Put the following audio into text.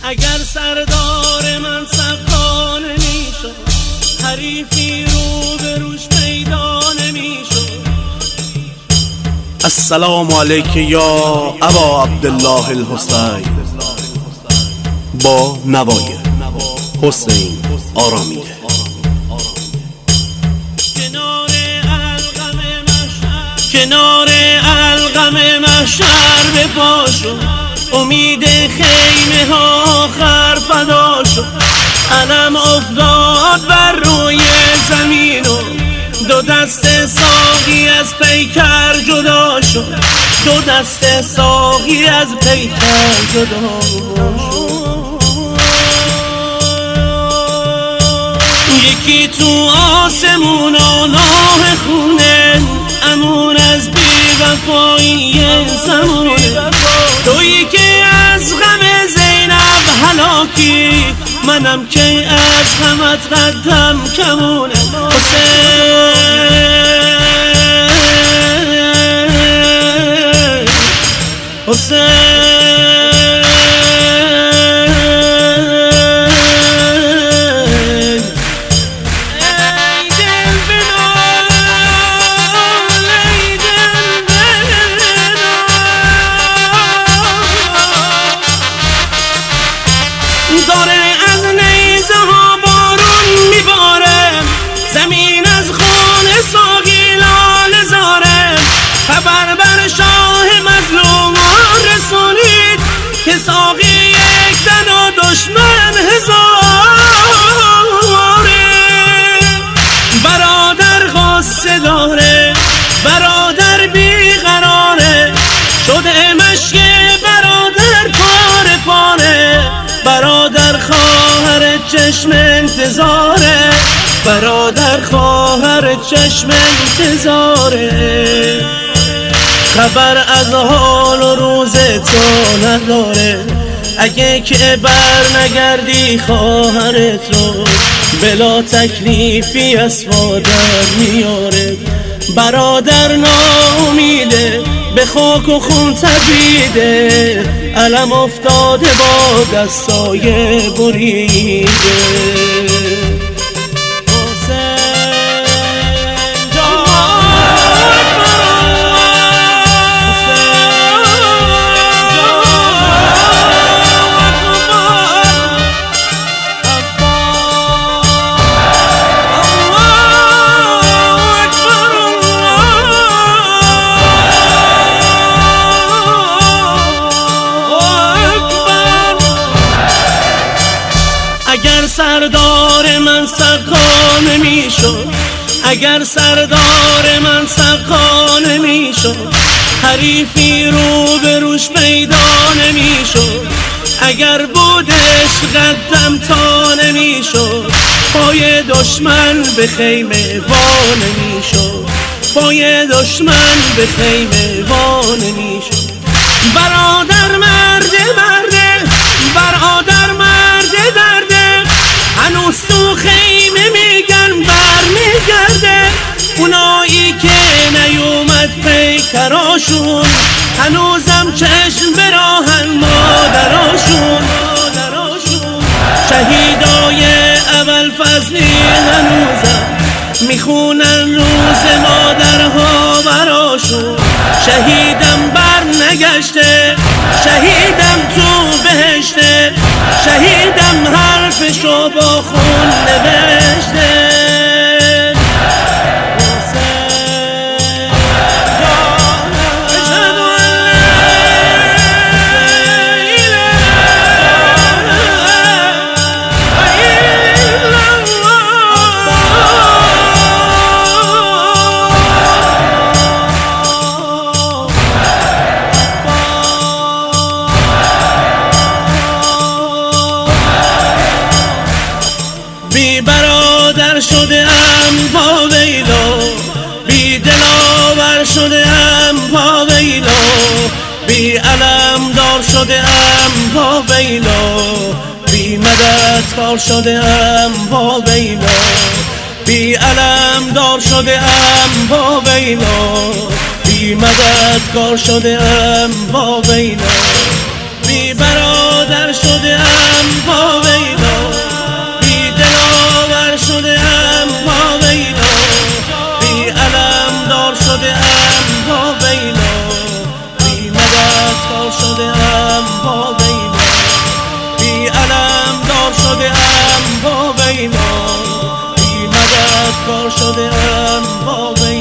اگر سردار من سقا نمیشد، حریفی رو به روش پیدا نمیشد. السلام علیک یا ابا عبدالله الحسین. با نوای حسین آرامیده. کنار القم محشر به پا شد، امید خیمه ها آخر فدا شد. علم افتاد بر روی زمین و دو دست ساقی از پیکر جدا شد. دو دست ساقی از پیکر جدا شد. یکی تو آسمون آناه خونه، امون از بی‌وفایی زمونه. تویی که از غم زینب هلاکی، منم که از غمت قدم کمونه. حسین داره از نیزه ها بارون میباره، زمین از خون ساقی لاله زاره. خبر بر شاه مظلومان رسونید که ساقی یک تن و دشمن هزاره. برادر غصه داره، برادر بیقراره، شده مشک برادر پاره پاره. برادر خواهر چشم انتظاره، برادر خواهر چشم انتظاره. خبر از حال و روز تو نداره، اگه که بر نگردی خواهرت رو بلا تکلیفی از مادر میاره. برادر ناامیده، به خاک و خون تپیده، علم افتاده با دستای بریده. اگر سردار من سقا نمیشد، اگر سردار من سقا نمیشد، حریفی رو به روش پیدا نمیشد. اگر بودش قدم تا نمیشد، پای دشمن به خیمه وا نمیشد، پای دشمن به خیمه وا نمیشد. برادر مرده مرده، برادر مرده درده، هنوز تو خیمه میگن بر میگرده. اونایی که نیومد پیکراشون، هنوزم چشم براهن مادراشون. شهیدای اول فصلی هنوزم میخونن روز مادرها براشون. شهیدم بر نگشته، شهیدم تو بهشته، شهیدم حرفشو با خون نوشته. بی برادر شده ام پا ویلا، بی دلاور شده ام پا ویلا، بی علم دار شده ام پا ویلا، بی مددکار شده ام پا ویلا، بی علم دار شده ام پا ویلا، بی مددکار شده ام پا ویلا، بی برادر شده ام کار شده ام واویلا.